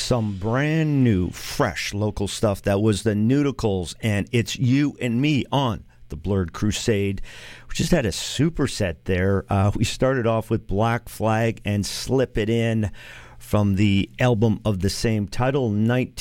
some brand new, fresh local stuff. That was the Nudicles, and It's You and Me on the Blurred Crusade. We just had a superset there. We started off with Black Flag and Slip It In from the album of the same title,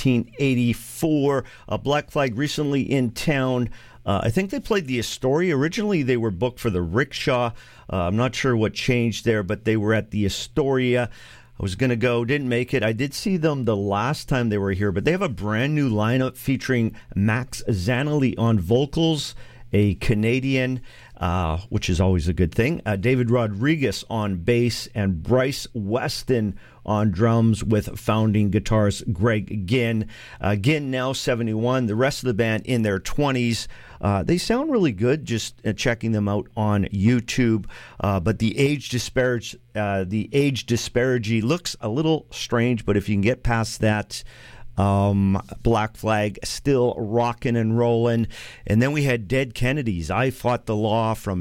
1984. Black Flag recently in town. I think they played the Astoria. Originally, they were booked for the Rickshaw. I'm not sure what changed there, but they were at the Astoria. I was going to go, didn't make it. I did see them the last time they were here, but they have a brand new lineup featuring Max Zanelli on vocals, a Canadian, which is always a good thing, David Rodriguez on bass, and Bryce Weston on drums with founding guitarist Greg Ginn. Ginn now 71, the rest of the band in their 20s. They sound really good, just checking them out on YouTube. But the age disparity looks a little strange, but if you can get past that, Black Flag still rocking and rolling. And then we had Dead Kennedys, I Fought the Law from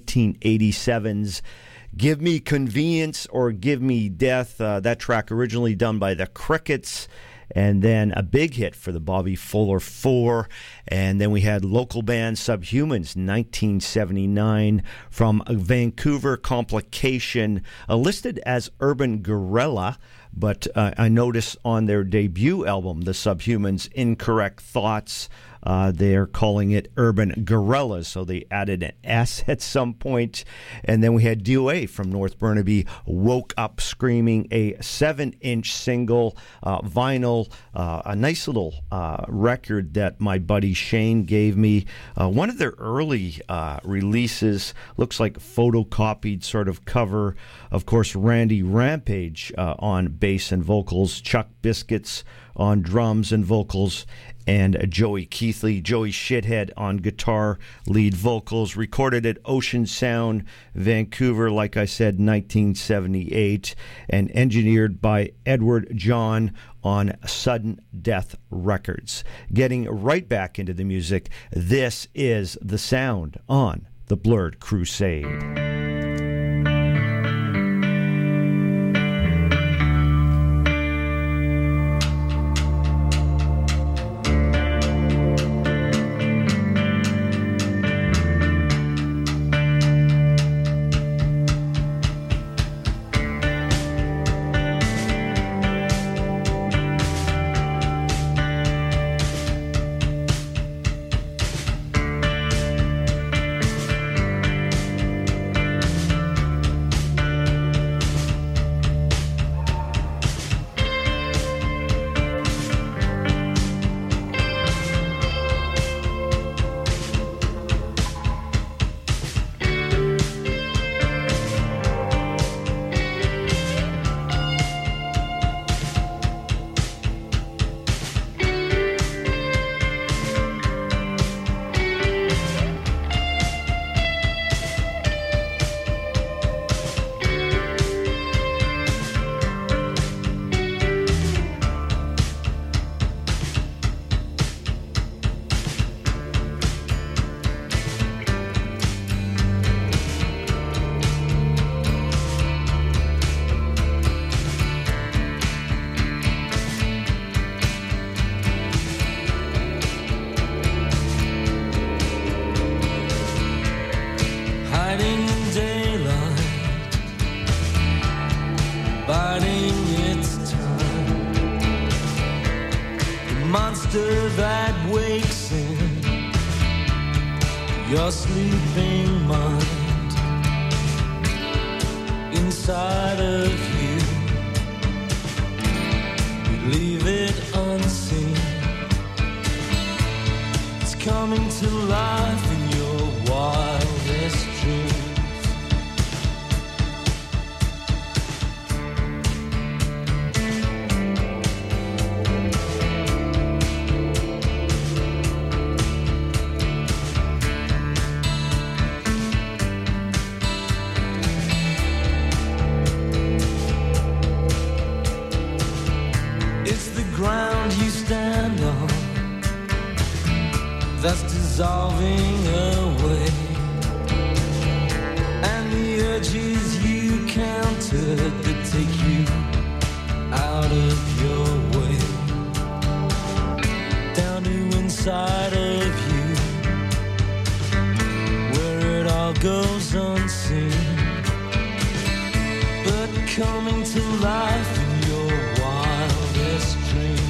1987's Give Me Convenience or Give Me Death. That track originally done by the Crickets. And then a big hit for the Bobby Fuller Four. And then we had local band Subhumans, 1979, from Vancouver, Complication, listed as Urban Guerrilla. But I noticed on their debut album, the Subhumans, Incorrect Thoughts, they're calling it Urban Guerrillas, so they added an S at some point. And then we had DOA from North Burnaby, Woke Up Screaming, a 7-inch single, vinyl, a nice little record that my buddy Shane gave me. One of their early releases, looks like photocopied sort of cover. Of course, Randy Rampage on bass and vocals, Chuck Biscuits on drums and vocals, and Joey Keithley, Joey Shithead on guitar, lead vocals. Recorded at Ocean Sound, Vancouver, like I said, 1978, and engineered by Edward John on Sudden Death Records. Getting right back into the music, this is The Sound on the Blurred Crusade. Your sleeping mind inside of you, you leave it unseen. It's coming to life in your wildest dreams. Ground you stand on that's dissolving away, and the urges you countered that take you out of your way. inside of you, where it all goes unseen, but coming to life in your wildest dreams.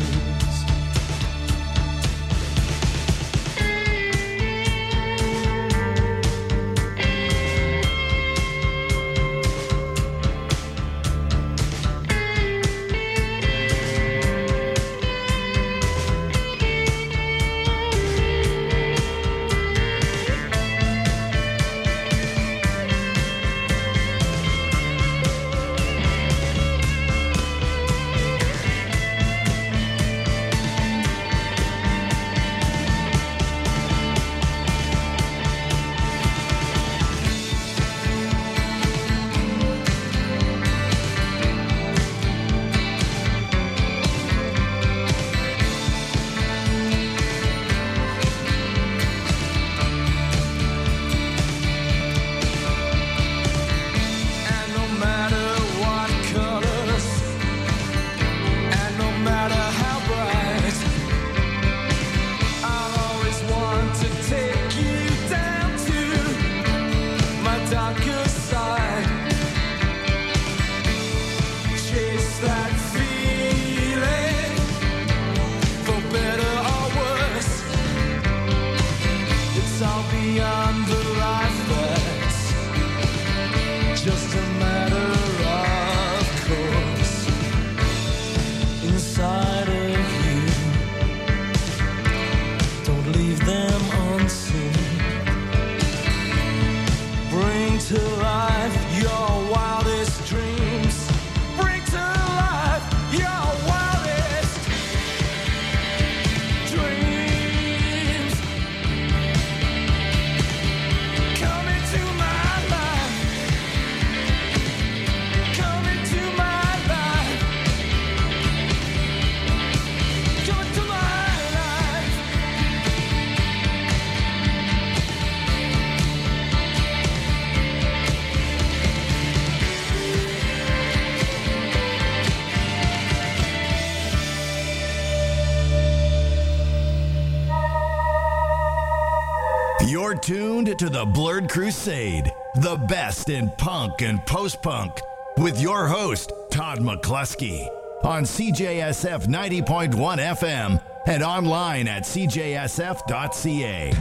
You're tuned to the Blurred Crusade, the best in punk and post-punk, with your host, Todd McCluskey, on CJSF 90.1 FM and online at cjsf.ca.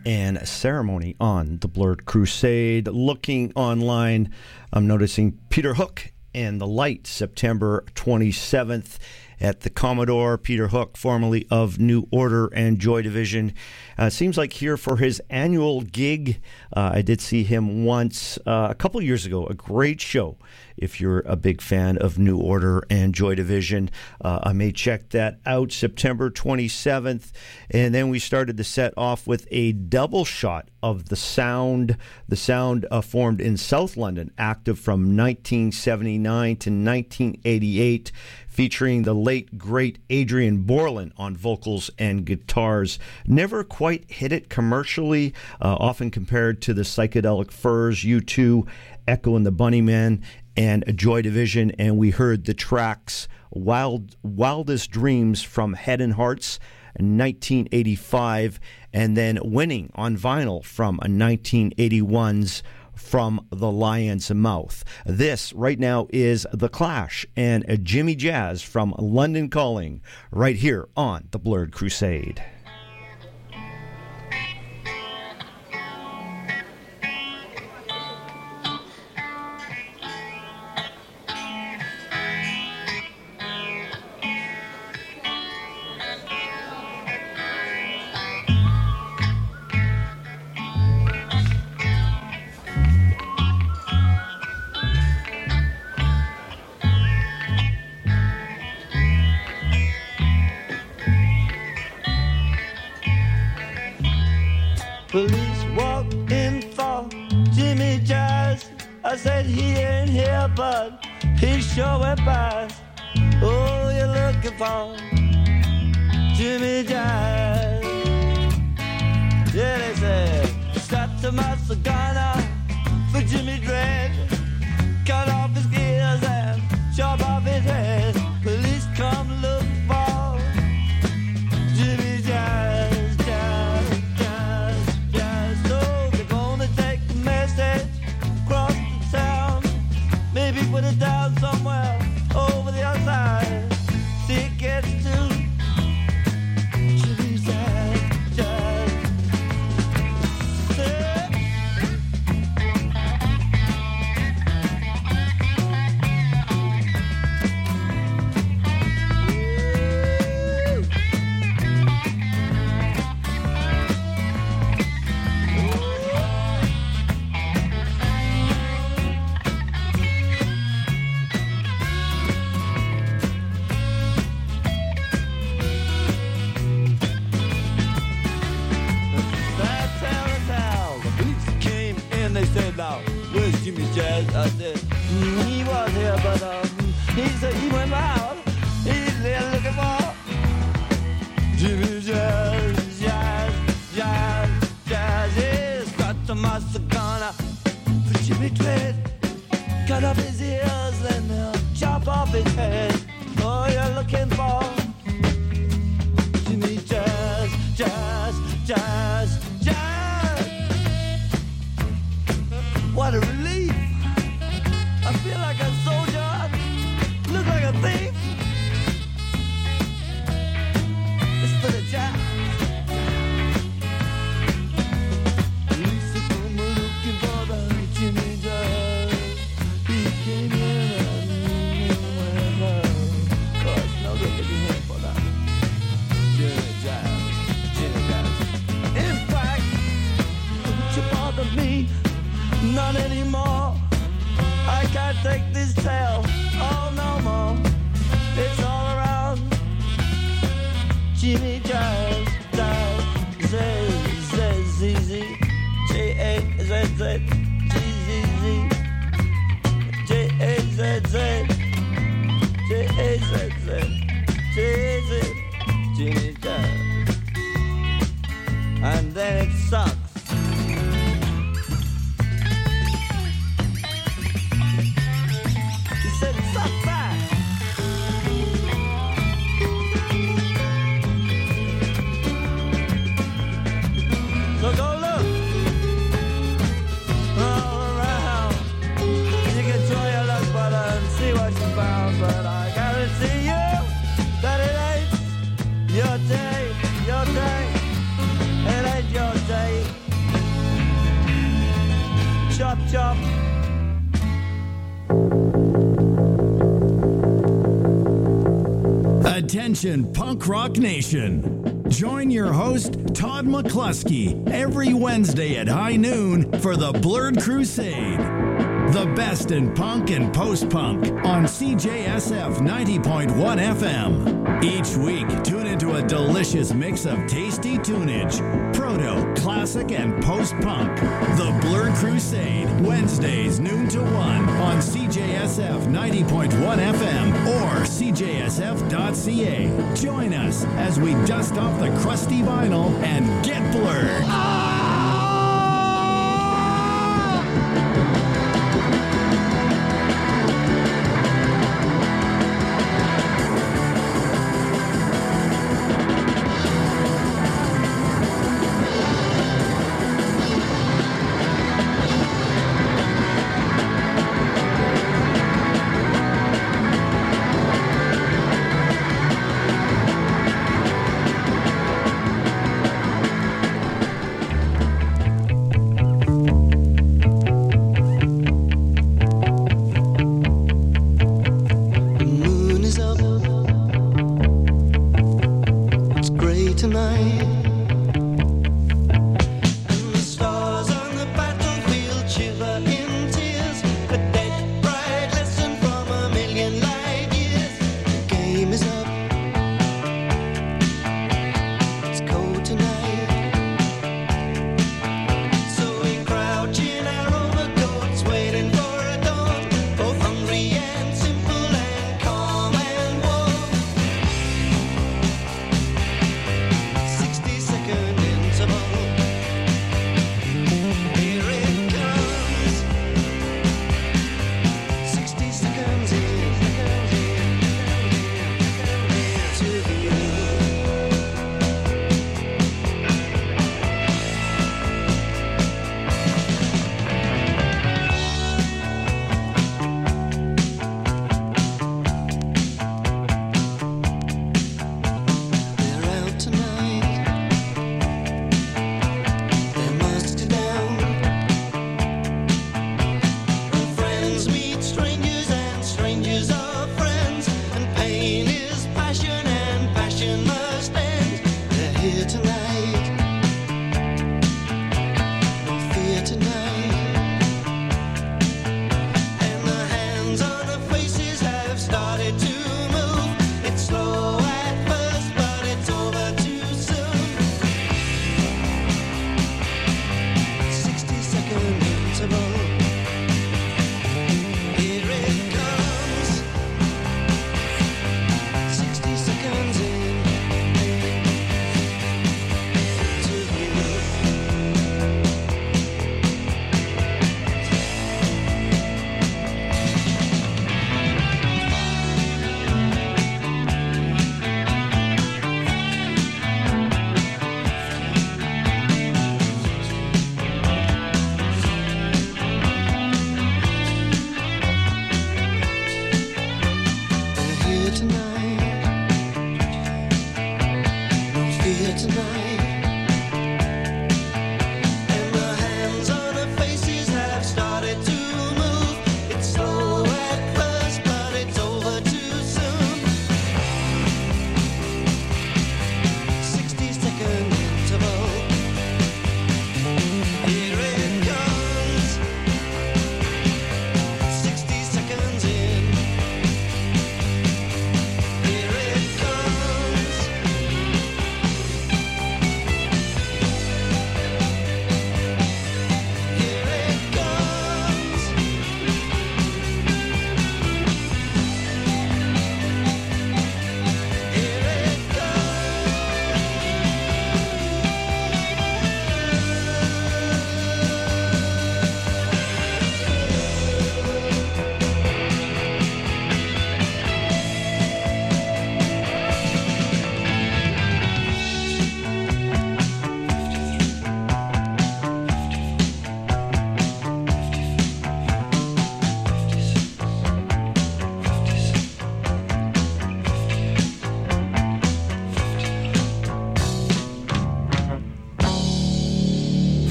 and Ceremony on the Blurred Crusade. Looking online, I'm noticing Peter Hook and the Light, September 27th at the Commodore. Peter Hook, formerly of New Order and Joy Division, seems like here for his annual gig. I did see him once a couple years ago. A great show. If you're a big fan of New Order and Joy Division, I may check that out. September 27th. And then we started the set off with a double shot of The Sound. The Sound formed in South London, active from 1979 to 1988, featuring the late, great Adrian Borland on vocals and guitars. Never quite hit it commercially, often compared to the Psychedelic Furs, U2, Echo and the Bunnymen, and Joy Division. And we heard the tracks Wildest Dreams from Head and Hearts, 1985, and then Winning on vinyl from 1981's From the Lion's Mouth. This right now is The Clash and Jimmy Jazz from London Calling, right here on the Blurred Crusade. Police walked in for Jimmy Jazz. I said he ain't here, but he sure went past. Oh, you're looking for Jimmy Jazz. Yeah, they said, start to Masagana for Jimmy Dread. Cut off his ears and chop off his head. Police come look for Jimmy Jazz. Put it down somewhere over the other side. See it gets to Jimmy Jazz. Where's Jimmy Jazz? I said, he was here, but he said he went out. He's there looking for Jimmy Jazz, Jazz. He's got to Masagana for Jimmy Dread. Cut off his ears and chop off his head. Oh, you're looking for Jimmy Jazz. What a relief. I feel like a soldier, look like a thief. It's for the jazz. Police are come looking for the Jimmy Jazz. He came in and went out. Oh, it's no good looking here for that Jimmy Jazz. In fact, don't you bother me. Not anymore. I can't take this tale. Oh, no more. It's all around. Jimmy Jazz, Z-Z-Z, J-A-Z-Z, G-Z-Z, J-A-Z-Z, J-A-Z-Z, J-Z, Jimmy Jazz. And then it sucks. So go look all around. You can try your luck, but and see what you found. But I guarantee you that it ain't your day. chop. Attention, Punk Rock Nation. Join your host, Todd McCluskey, every Wednesday at high noon for the Blurred Crusade. The best in punk and post-punk on CJSF 90.1 FM. Each week, tune into a delicious mix of tasty tunage, proto, classic, and post-punk. The Blurred Crusade, Wednesdays noon to 1 on CJSF 90.1 FM or CJSF.ca. Join us as we dust off the crusty vinyl and get blurred.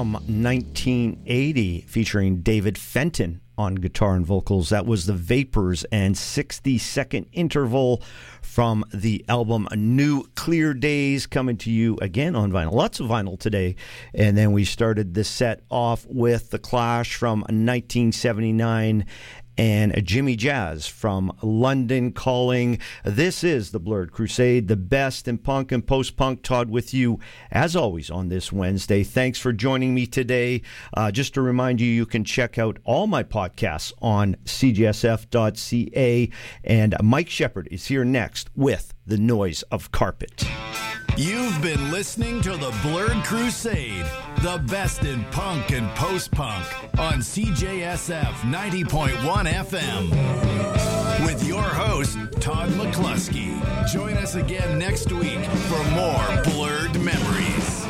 from 1980 featuring David Fenton on guitar and vocals. That was The Vapors and 60-second interval from the album New Clear Days, coming to you again on vinyl. Lots of vinyl today. And then we started this set off with The Clash from 1979 and Jimmy Jazz from London Calling. This is the Blurred Crusade, the best in punk and post-punk. Todd with you, as always, on this Wednesday. Thanks for joining me today. Just to remind you, you can check out all my podcasts on cjsf.ca. And Mike Shepard is here next with The Noise of Carpet. You've been listening to the Blurred Crusade, the best in punk and post-punk on CJSF 90.1 FM. With your host, Todd McCluskey. Join us again next week for more Blurred Memories.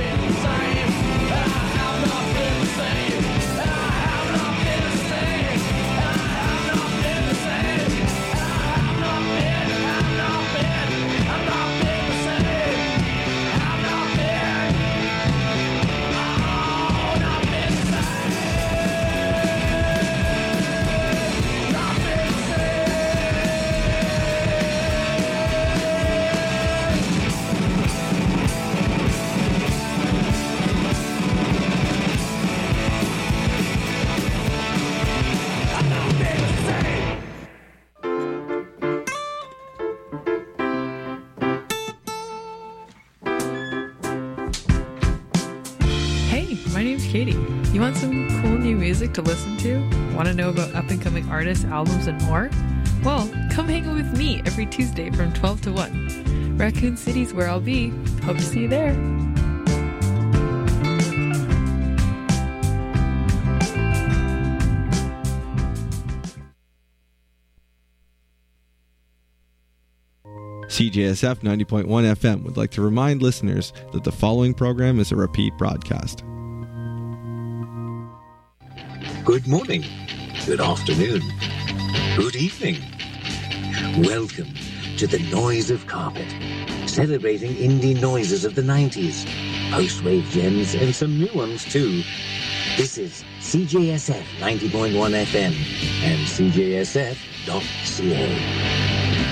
Katie. You want some cool new music to listen to? Want to know about up-and-coming artists, albums, and more? Well, come hang out with me every Tuesday from 12 to 1. Raccoon City's where I'll be. Hope to see you there. CJSF 90.1 FM would like to remind listeners that the following program is a repeat broadcast. Good morning, good afternoon, good evening. Welcome to The Noise of Carpet, celebrating indie noises of the 90s, post-wave gems and some new ones too. This is CJSF 90.1 FM and CJSF.ca.